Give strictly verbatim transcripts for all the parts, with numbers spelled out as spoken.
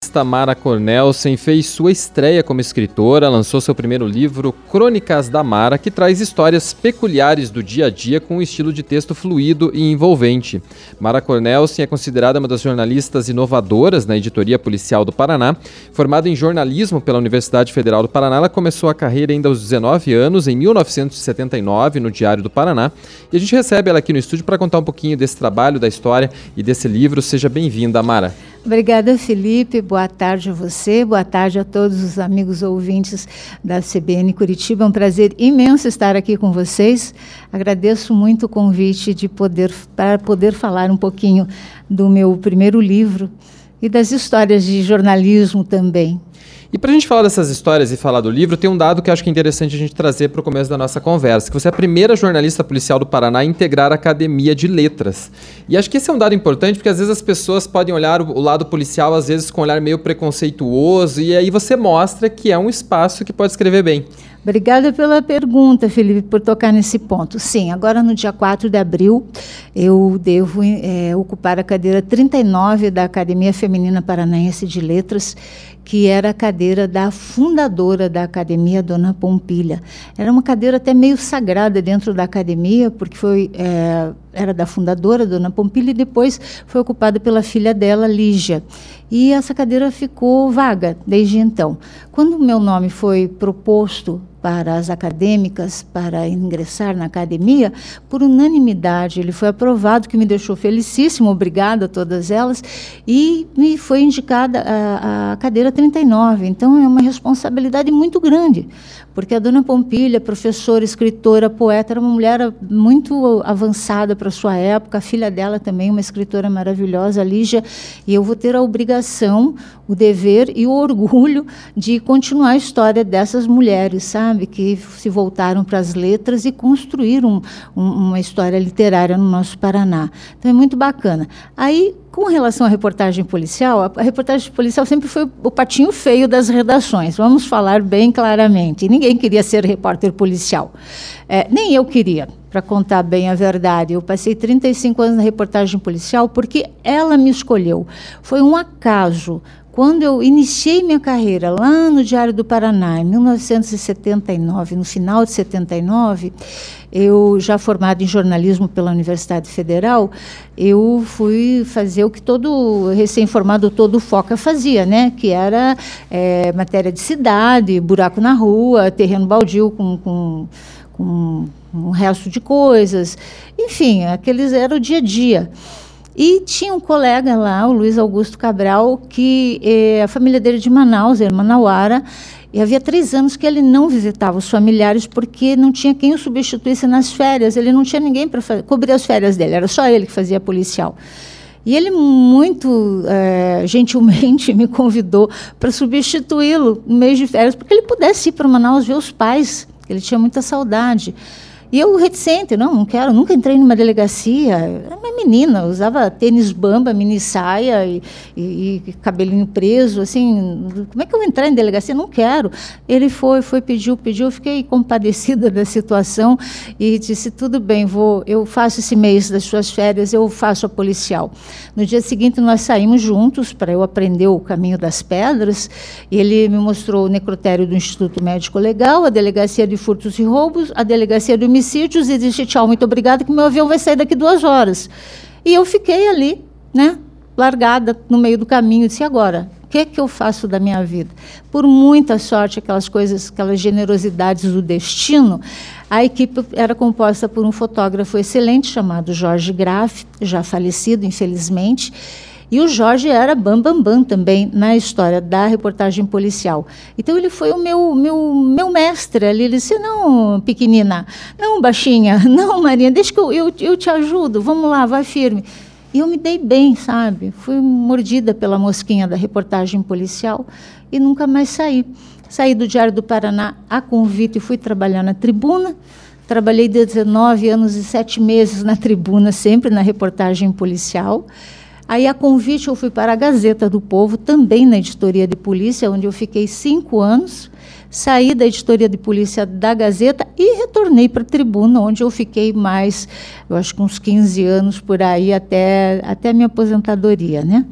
Mara Cornelsen fez sua estreia como escritora, lançou seu primeiro livro, Crônicas da Mara, que traz histórias peculiares do dia a dia com um estilo de texto fluido e envolvente. Mara Cornelsen é considerada uma das jornalistas inovadoras na editoria policial do Paraná. Formada em jornalismo pela Universidade Federal do Paraná, ela começou a carreira ainda aos dezenove anos, em mil novecentos e setenta e nove, no Diário do Paraná. E a gente recebe ela aqui no estúdio para contar um pouquinho desse trabalho, da história e desse livro. Seja bem-vinda, Mara. Obrigada, Felipe. Boa tarde a você, boa tarde a todos os amigos ouvintes da C B N Curitiba. É um prazer imenso estar aqui com vocês. Agradeço muito o convite de poder, para poder falar um pouquinho do meu primeiro livro e das histórias de jornalismo também. E para a gente falar dessas histórias e falar do livro, tem um dado que acho que é interessante a gente trazer para o começo da nossa conversa, que você é a primeira jornalista policial do Paraná a integrar a Academia de Letras. E acho que esse é um dado importante, porque às vezes as pessoas podem olhar o lado policial, às vezes com um olhar meio preconceituoso, e aí você mostra que é um espaço que pode escrever bem. Obrigada pela pergunta, Felipe, por tocar nesse ponto. Sim, agora no dia quatro de abril, eu devo é, ocupar a cadeira trinta e nove da Academia Feminina Paranaense de Letras, que era a cadeira da fundadora da academia, Dona Pompilha. Era uma cadeira até meio sagrada dentro da academia, porque foi, é, era da fundadora, Dona Pompilha, e depois foi ocupada pela filha dela, Lígia. E essa cadeira ficou vaga desde então. Quando o meu nome foi proposto para as acadêmicas, para ingressar na academia, por unanimidade, ele foi aprovado, que me deixou felicíssimo, obrigada a todas elas, e me foi indicada a, a cadeira trinta e nove. Então, é uma responsabilidade muito grande, porque a Dona Pompilha, professora, escritora, poeta, era uma mulher muito avançada para a sua época, a filha dela também, uma escritora maravilhosa, a Lígia, e eu vou ter a obrigação, o dever e o orgulho de continuar a história dessas mulheres, sabe, que se voltaram para as letras e construíram um, uma história literária no nosso Paraná. Então, é muito bacana. Aí, com relação à reportagem policial, a reportagem policial sempre foi o patinho feio das redações, vamos falar bem claramente. Ninguém queria ser repórter policial. É, nem eu queria, para contar bem a verdade. Eu passei trinta e cinco anos na reportagem policial porque ela me escolheu. Foi um acaso. Quando eu iniciei minha carreira lá no Diário do Paraná, em mil novecentos e setenta e nove, no final de setenta e nove, eu, já formada em jornalismo pela Universidade Federal, eu fui fazer o que todo recém-formado, todo Foca fazia, né? Que era é, matéria de cidade, buraco na rua, terreno baldio com, com, com um resto de coisas. Enfim, aqueles era o dia a dia. E tinha um colega lá, o Luiz Augusto Cabral, que eh, a família dele é de Manaus, era manauara, e havia três anos que ele não visitava os familiares porque não tinha quem o substituísse nas férias, ele não tinha ninguém para cobrir as férias dele, era só ele que fazia policial. E ele muito eh, gentilmente me convidou para substituí-lo no mês de férias, porque ele pudesse ir para Manaus ver os pais, ele tinha muita saudade. E eu reticente, não, não quero, nunca entrei numa delegacia. Era uma menina, usava tênis bamba, mini saia e, e, e cabelinho preso, assim, como é que eu vou entrar em delegacia? Não quero. Ele foi, foi, pediu, pediu, eu fiquei compadecida da situação e disse, tudo bem, vou, eu faço esse mês das suas férias, eu faço a policial. No dia seguinte, nós saímos juntos para eu aprender o caminho das pedras, e ele me mostrou o necrotério do Instituto Médico Legal, a delegacia de furtos e roubos, a delegacia de homicídios, e disse, tchau, muito obrigada, que meu avião vai sair daqui duas horas. E eu fiquei ali, né, largada no meio do caminho, disse, agora, o que é que eu faço da minha vida? Por muita sorte, aquelas coisas, aquelas generosidades do destino, a equipe era composta por um fotógrafo excelente, chamado Jorge Graff, já falecido, infelizmente, e o Jorge era bam, bam, bam também na história da reportagem policial. Então, ele foi o meu, meu, meu mestre ali. Ele disse, não, pequenina, não, baixinha, não, Marinha, deixa que eu, eu, eu te ajudo, vamos lá, vai firme. E eu me dei bem, sabe? Fui mordida pela mosquinha da reportagem policial e nunca mais saí. Saí do Diário do Paraná a convite e fui trabalhar na Tribuna. Trabalhei dezenove anos e sete meses na Tribuna, sempre na reportagem policial. Aí, a convite, eu fui para a Gazeta do Povo, também na editoria de polícia, onde eu fiquei cinco anos. Saí da editoria de polícia da Gazeta e retornei para a Tribuna, onde eu fiquei mais, eu acho que uns quinze anos por aí, até, até a minha aposentadoria, né?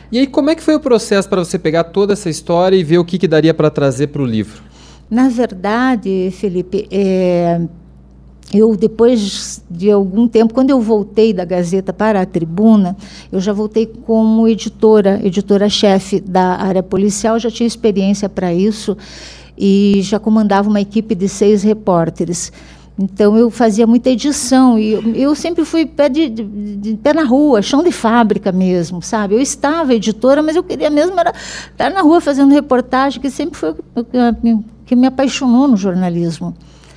E aí, como é que foi o processo para você pegar toda essa história e ver o que, que daria para trazer para o livro? Na verdade, Felipe, é, eu depois de algum tempo, quando eu voltei da Gazeta para a Tribuna, eu já voltei como editora, editora-chefe da área policial, já tinha experiência para isso e já comandava uma equipe de seis repórteres. Então, eu fazia muita edição e eu, eu sempre fui pé, de, de, de, pé na rua, chão de fábrica mesmo, sabe? Eu estava editora, mas eu queria mesmo era estar na rua fazendo reportagem, que sempre foi o que me apaixonou no jornalismo.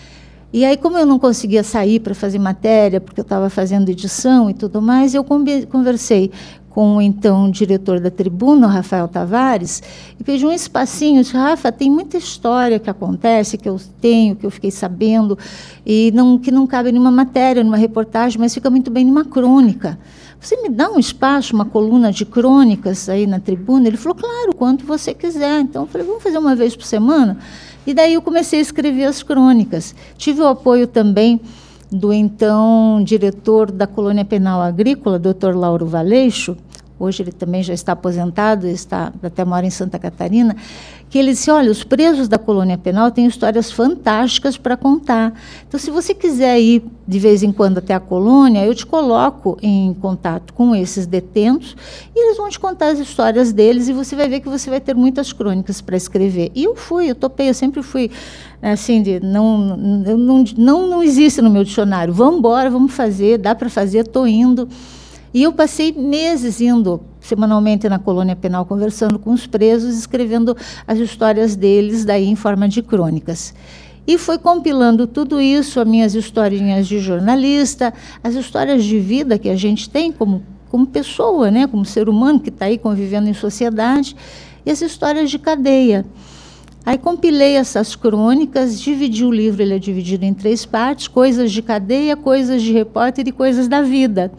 E aí, como eu não conseguia sair para fazer matéria, porque eu estava fazendo edição e tudo mais, eu conversei com o então diretor da Tribuna, o Rafael Tavares, e pedi um espacinho. Eu disse, Rafa, tem muita história que acontece, que eu tenho, que eu fiquei sabendo, e não, que não cabe numa matéria, numa reportagem, mas fica muito bem numa crônica. Você me dá um espaço, uma coluna de crônicas aí na Tribuna? Ele falou, claro, quanto você quiser. Então, eu falei, vamos fazer uma vez por semana? E daí eu comecei a escrever as crônicas. Tive o apoio também do então diretor da Colônia Penal Agrícola, doutor Lauro Valeixo. Hoje ele também já está aposentado, está, até mora em Santa Catarina, que ele disse, olha, os presos da colônia penal têm histórias fantásticas para contar. Então, se você quiser ir de vez em quando até a colônia, eu te coloco em contato com esses detentos e eles vão te contar as histórias deles e você vai ver que você vai ter muitas crônicas para escrever. E eu fui, eu topei, eu sempre fui assim, de, não, não, não, não existe no meu dicionário, vamos embora, vamos fazer, dá para fazer, estou indo. E eu passei meses indo semanalmente na colônia penal, conversando com os presos, escrevendo as histórias deles, daí em forma de crônicas. E foi compilando tudo isso, as minhas historinhas de jornalista, as histórias de vida que a gente tem como, como pessoa, né, como ser humano que está aí convivendo em sociedade, e as histórias de cadeia. Aí compilei essas crônicas, dividi o livro, ele é dividido em três partes, coisas de cadeia, coisas de repórter e coisas da vida.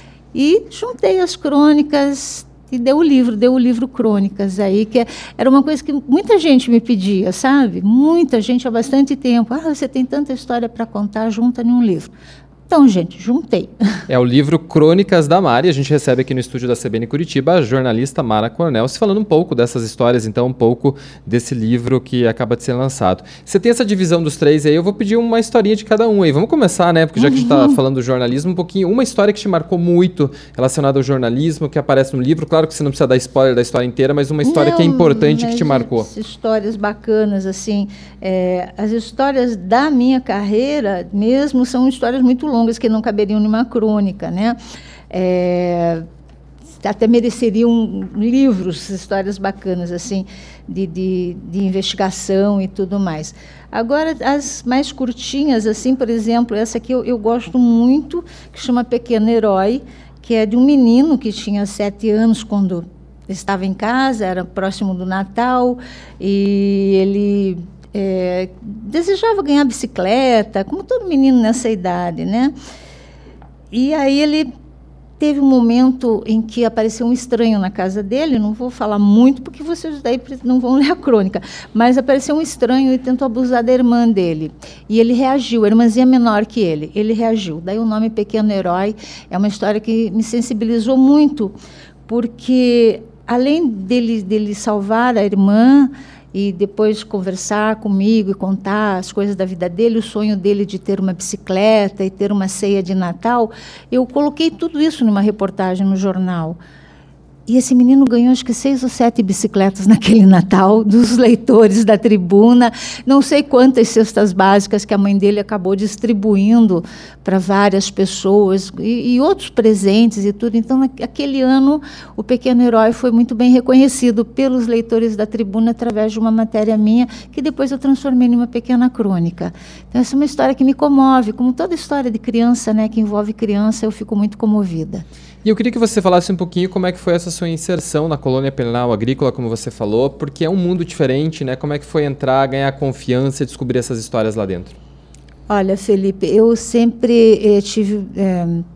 E juntei as crônicas e deu o livro, deu o livro Crônicas aí, que era uma coisa que muita gente me pedia, sabe? Muita gente há bastante tempo. Ah, você tem tanta história para contar, junta em um livro. Então, gente, juntei. É o livro Crônicas da Mara, e a gente recebe aqui no estúdio da C B N Curitiba a jornalista Mara Cornel, se falando um pouco dessas histórias, então um pouco desse livro que acaba de ser lançado. Você tem essa divisão dos três aí, eu vou pedir uma historinha de cada um aí. Vamos começar, né? Porque já que a gente está falando do jornalismo, um pouquinho, uma história que te marcou muito relacionada ao jornalismo, que aparece no livro. Claro que você não precisa dar spoiler da história inteira, mas uma história não, que é importante que te marcou. Histórias bacanas, assim, é, as histórias da minha carreira mesmo são histórias muito longas, que não caberiam numa crônica, né? É, até mereceriam livros, histórias bacanas, assim, de, de, de investigação e tudo mais. Agora, as mais curtinhas, assim, por exemplo, essa aqui eu, eu gosto muito, que chama Pequeno Herói, que é de um menino que tinha sete anos quando estava em casa, era próximo do Natal, e ele... É, desejava ganhar bicicleta, como todo menino nessa idade, né? E aí ele teve um momento em que apareceu um estranho na casa dele, não vou falar muito, porque vocês daí não vão ler a crônica, mas apareceu um estranho e tentou abusar da irmã dele. E ele reagiu, a irmãzinha menor que ele, ele reagiu. Daí o nome Pequeno Herói é uma história que me sensibilizou muito, porque além dele, dele salvar a irmã, e depois conversar comigo e contar as coisas da vida dele, o sonho dele de ter uma bicicleta e ter uma ceia de Natal, eu coloquei tudo isso numa reportagem no jornal. E esse menino ganhou, acho que seis ou sete bicicletas naquele Natal, dos leitores da Tribuna. Não sei quantas cestas básicas que a mãe dele acabou distribuindo para várias pessoas, e, e outros presentes e tudo. Então, naquele ano, o Pequeno Herói foi muito bem reconhecido pelos leitores da Tribuna através de uma matéria minha, que depois eu transformei em uma pequena crônica. Então, essa é uma história que me comove, como toda história de criança, né, que envolve criança, eu fico muito comovida. E eu queria que você falasse um pouquinho como é que foi essa sua inserção na colônia penal agrícola, como você falou, porque é um mundo diferente, né? Como é que foi entrar, ganhar confiança e descobrir essas histórias lá dentro? Olha, Felipe, eu sempre eh, tive... Eh,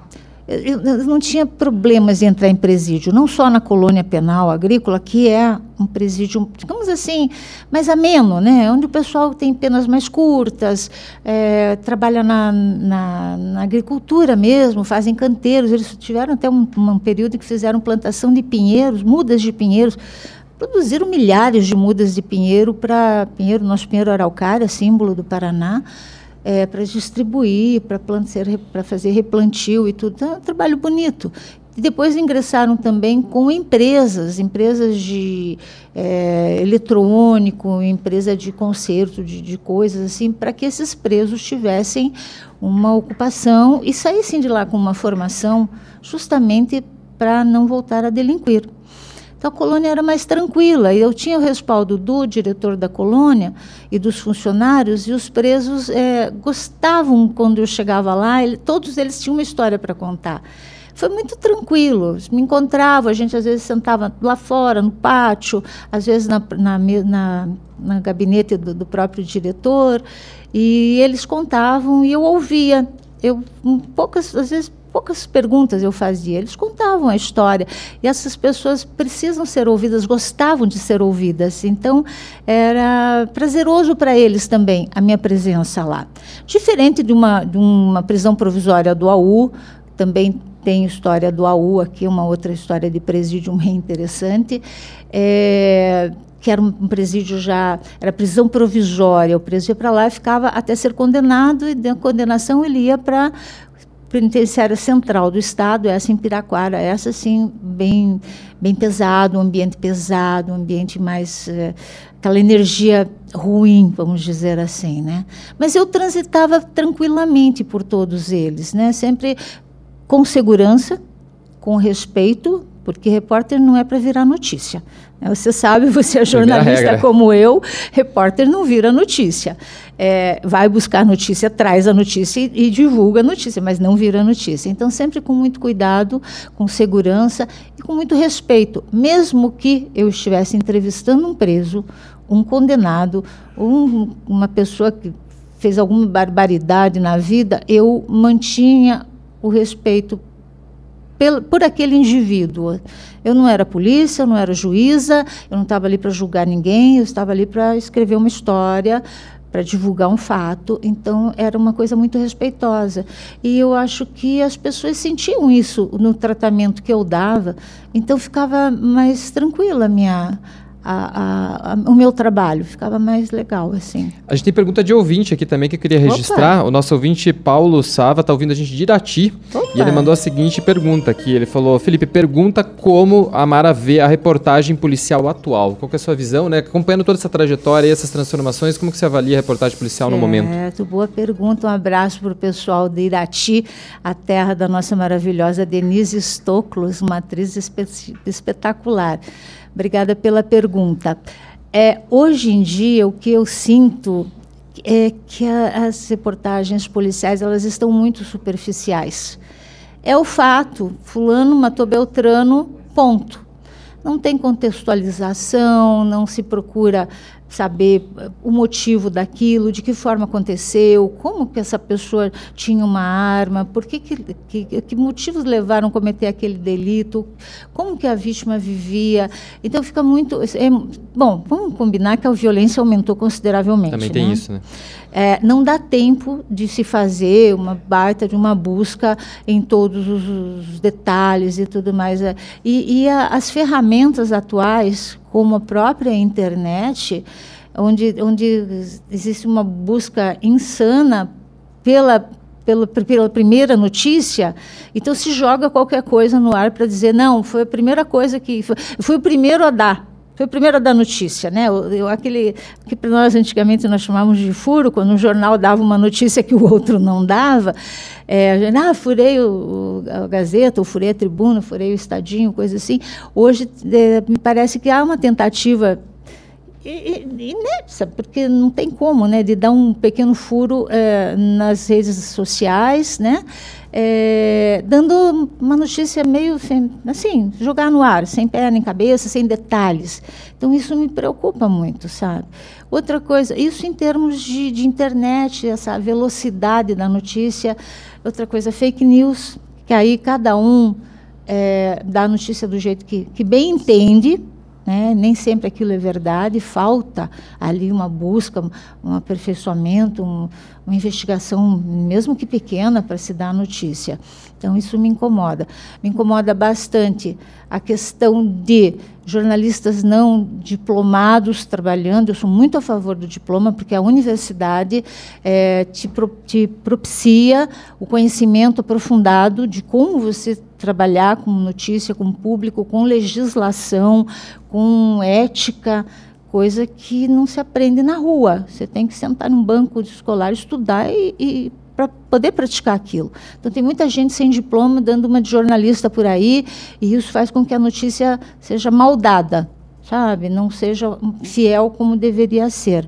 eu, eu não tinha problemas de entrar em presídio, não só na colônia penal agrícola, que é um presídio, digamos assim, mais ameno, né? Onde o pessoal tem penas mais curtas, é, trabalha na, na, na agricultura mesmo, fazem canteiros. Eles tiveram até um, um período que fizeram plantação de pinheiros, mudas de pinheiros, produziram milhares de mudas de pinheiro para pinheiro, nosso pinheiro araucária, símbolo do Paraná, é, para distribuir, para para fazer replantio e tudo. Então, é um trabalho bonito. E depois ingressaram também com empresas, empresas de é, eletrônico, empresa de conserto, de, de coisas assim, para que esses presos tivessem uma ocupação e saíssem de lá com uma formação justamente para não voltar a delinquir. Então, a colônia era mais tranquila, e eu tinha o respaldo do diretor da colônia e dos funcionários, e os presos é, gostavam, quando eu chegava lá, ele, todos eles tinham uma história para contar. Foi muito tranquilo, me encontrava, a gente às vezes sentava lá fora, no pátio, às vezes na, na, na, na gabinete do, do próprio diretor, e eles contavam e eu ouvia. Eu, poucas, às vezes, poucas perguntas eu fazia, eles contavam a história, e essas pessoas precisam ser ouvidas, gostavam de ser ouvidas, então era prazeroso para eles também a minha presença lá. Diferente de uma, de uma prisão provisória do A U, também tem história do A U aqui, uma outra história de presídio bem interessante, é, que era um presídio já, era prisão provisória, o preso ia para lá e ficava até ser condenado, e da condenação ele ia para penitenciária central do estado, essa em Piraquara, essa sim, bem, bem pesado, um ambiente pesado, um ambiente mais, é, aquela energia ruim, vamos dizer assim, né? Mas eu transitava tranquilamente por todos eles, né? Sempre com segurança, com respeito, porque repórter não é para virar notícia. Você sabe, você é jornalista como eu, repórter não vira notícia. É, vai buscar notícia, traz a notícia e, e divulga a notícia, mas não vira notícia. Então, sempre com muito cuidado, com segurança e com muito respeito. Mesmo que eu estivesse entrevistando um preso, um condenado, um, uma pessoa que fez alguma barbaridade na vida, eu mantinha o respeito por aquele indivíduo. Eu não era polícia, eu não era juíza, eu não estava ali para julgar ninguém, eu estava ali para escrever uma história, para divulgar um fato. Então, era uma coisa muito respeitosa. E eu acho que as pessoas sentiam isso no tratamento que eu dava, então ficava mais tranquila a minha... A, a, a, o meu trabalho, ficava mais legal, assim. A gente tem pergunta de ouvinte aqui também que eu queria registrar. Opa. O nosso ouvinte Paulo Sava está ouvindo a gente de Irati. Opa. E ele mandou a seguinte pergunta aqui. Ele falou: Felipe, pergunta como a Mara vê a reportagem policial atual. Qual que é a sua visão, né? Acompanhando toda essa trajetória e essas transformações, como que você avalia a reportagem policial no momento? Certo, boa pergunta. Um abraço para o pessoal de Irati, a terra da nossa maravilhosa Denise Stoklos, uma atriz espe- espetacular. Obrigada pela pergunta. É, hoje em dia, o que eu sinto é que a, as reportagens policiais elas estão muito superficiais. É o fato, fulano matou Beltrano, ponto. Não tem contextualização, não se procura saber o motivo daquilo, de que forma aconteceu, como que essa pessoa tinha uma arma, por que, que, que, que motivos levaram a cometer aquele delito, como que a vítima vivia. Então fica muito... É, bom, vamos combinar que a violência aumentou consideravelmente. Também tem né? isso, né? É, não dá tempo de se fazer uma baita de uma busca em todos os, os detalhes e tudo mais. E, e a, as ferramentas atuais, como a própria internet, onde, onde existe uma busca insana pela, pela, pela primeira notícia, então se joga qualquer coisa no ar para dizer, não, foi a primeira coisa que... Foi, foi o primeiro a dar. Foi o primeiro a dar notícia, né? Eu, eu, aquele que para nós antigamente nós chamávamos de furo, quando um jornal dava uma notícia que o outro não dava, é, a gente, ah, furei o, a Gazeta, ou furei a Tribuna, furei o Estadinho, coisa assim. Hoje é, me parece que há uma tentativa inédita, porque não tem como, né, de dar um pequeno furo é, nas redes sociais, né? É, dando uma notícia meio, assim, jogar no ar, sem pé nem cabeça, sem detalhes. Então, isso me preocupa muito, sabe? Outra coisa, isso em termos de, de internet, essa velocidade da notícia. Outra coisa, fake news, que aí cada um é, dá a notícia do jeito que, que bem entende, né? Nem sempre aquilo é verdade, falta ali uma busca, um aperfeiçoamento, um, uma investigação, mesmo que pequena, para se dar a notícia. Então, isso me incomoda. Me incomoda bastante a questão de jornalistas não diplomados trabalhando. Eu sou muito a favor do diploma, porque a universidade é, te, pro, te propicia o conhecimento aprofundado de como você trabalhar com notícia, com público, com legislação, com ética, coisa que não se aprende na rua. Você tem que sentar num banco escolar, estudar e, e para poder praticar aquilo. Então, tem muita gente sem diploma dando uma de jornalista por aí, e isso faz com que a notícia seja mal dada, sabe? Não seja fiel como deveria ser.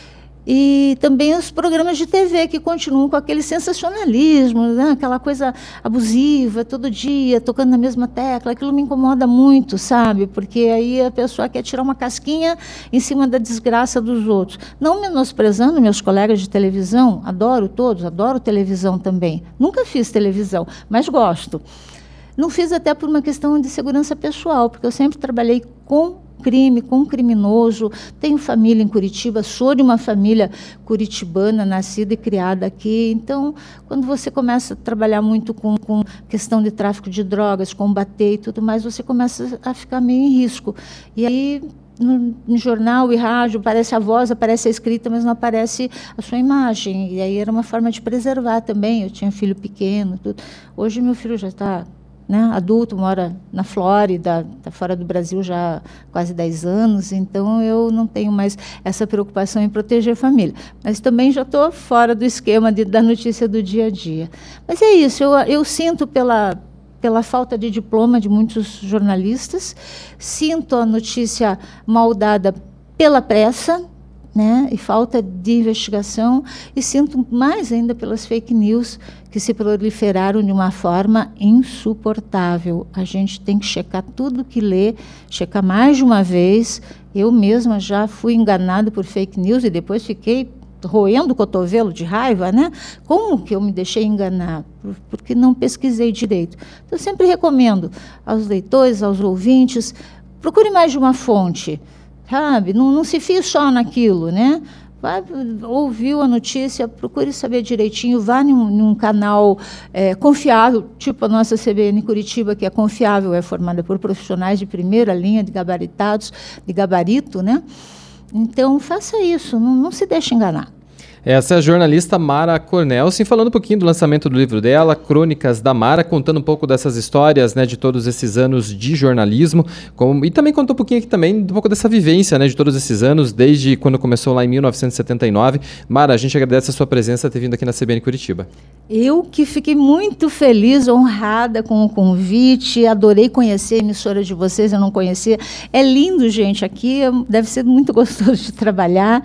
E também os programas de T V, que continuam com aquele sensacionalismo, né? Aquela coisa abusiva, todo dia, tocando na mesma tecla. Aquilo me incomoda muito, sabe? Porque aí a pessoa quer tirar uma casquinha em cima da desgraça dos outros. Não menosprezando meus colegas de televisão, adoro todos, adoro televisão também. Nunca fiz televisão, mas gosto. Não fiz até por uma questão de segurança pessoal, porque eu sempre trabalhei com crime, com criminoso. Tenho família em Curitiba, sou de uma família curitibana, nascida e criada aqui. Então, quando você começa a trabalhar muito com, com questão de tráfico de drogas, combater e tudo mais, você começa a ficar meio em risco. E aí, no, no jornal e rádio, aparece a voz, aparece a escrita, mas não aparece a sua imagem. E aí era uma forma de preservar também. Eu tinha filho pequeno, tudo. Hoje meu filho já está, né, adulto, mora na Flórida, está fora do Brasil já há quase dez anos, então eu não tenho mais essa preocupação em proteger a família. Mas também já estou fora do esquema de, da notícia do dia a dia. Mas é isso, eu, eu sinto pela, pela falta de diploma de muitos jornalistas, sinto a notícia mal dada pela pressa, né, e falta de investigação, e sinto mais ainda pelas fake news que se proliferaram de uma forma insuportável. A gente tem que checar tudo que lê, checar mais de uma vez. Eu mesma já fui enganada por fake news e depois fiquei roendo o cotovelo de raiva, né? Como que eu me deixei enganar? Porque não pesquisei direito. Então, eu sempre recomendo aos leitores, aos ouvintes, procure mais de uma fonte. Sabe? Não, não se fie só naquilo, né? Vai, ouviu a notícia, procure saber direitinho, vá num, num canal é, confiável, tipo a nossa C B N Curitiba, que é confiável, é formada por profissionais de primeira linha, de gabaritados, de gabarito, né? Então, faça isso, não, não se deixe enganar. Essa é a jornalista Mara Cornelsen, falando um pouquinho do lançamento do livro dela, Crônicas da Mara, contando um pouco dessas histórias, né, de todos esses anos de jornalismo, como, e também contou um pouquinho aqui também um pouco dessa vivência, né, de todos esses anos, desde quando começou lá em mil novecentos e setenta e nove. Mara, a gente agradece a sua presença, ter vindo aqui na C B N Curitiba. Eu que fiquei muito feliz, honrada com o convite, adorei conhecer a emissora de vocês, eu não conhecia. É lindo, gente, aqui deve ser muito gostoso de trabalhar.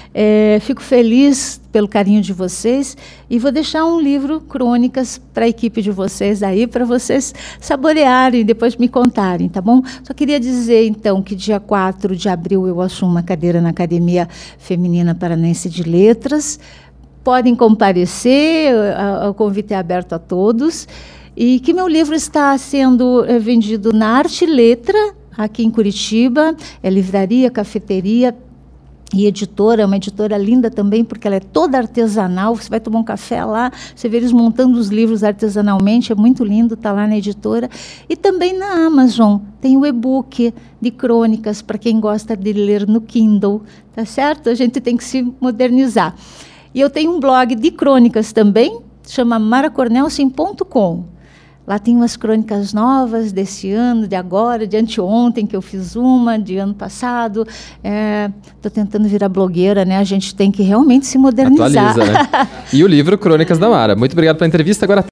É, fico feliz pelo carinho de vocês e vou deixar um livro, Crônicas, para a equipe de vocês aí, para vocês saborearem e depois me contarem, tá bom? Só queria dizer, então, que dia quatro de abril eu assumo uma cadeira na Academia Feminina Paranense de Letras. Podem comparecer, o convite é aberto a todos, e que meu livro está sendo é, vendido na Arte Letra, aqui em Curitiba, é livraria, cafeteria e editora, é uma editora linda também, porque ela é toda artesanal, você vai tomar um café lá, você vê eles montando os livros artesanalmente, é muito lindo, está lá na editora. E também na Amazon, tem o e-book de crônicas, para quem gosta de ler no Kindle, tá certo? A gente tem que se modernizar. E eu tenho um blog de crônicas também, chama mara cornelsen ponto com. Lá tem umas crônicas novas desse ano, de agora, de anteontem, que eu fiz uma, de ano passado. Estou é, tentando virar blogueira, né? A gente tem que realmente se modernizar. Atualiza, né? E o livro Crônicas da Mara. Muito obrigado pela entrevista. Agora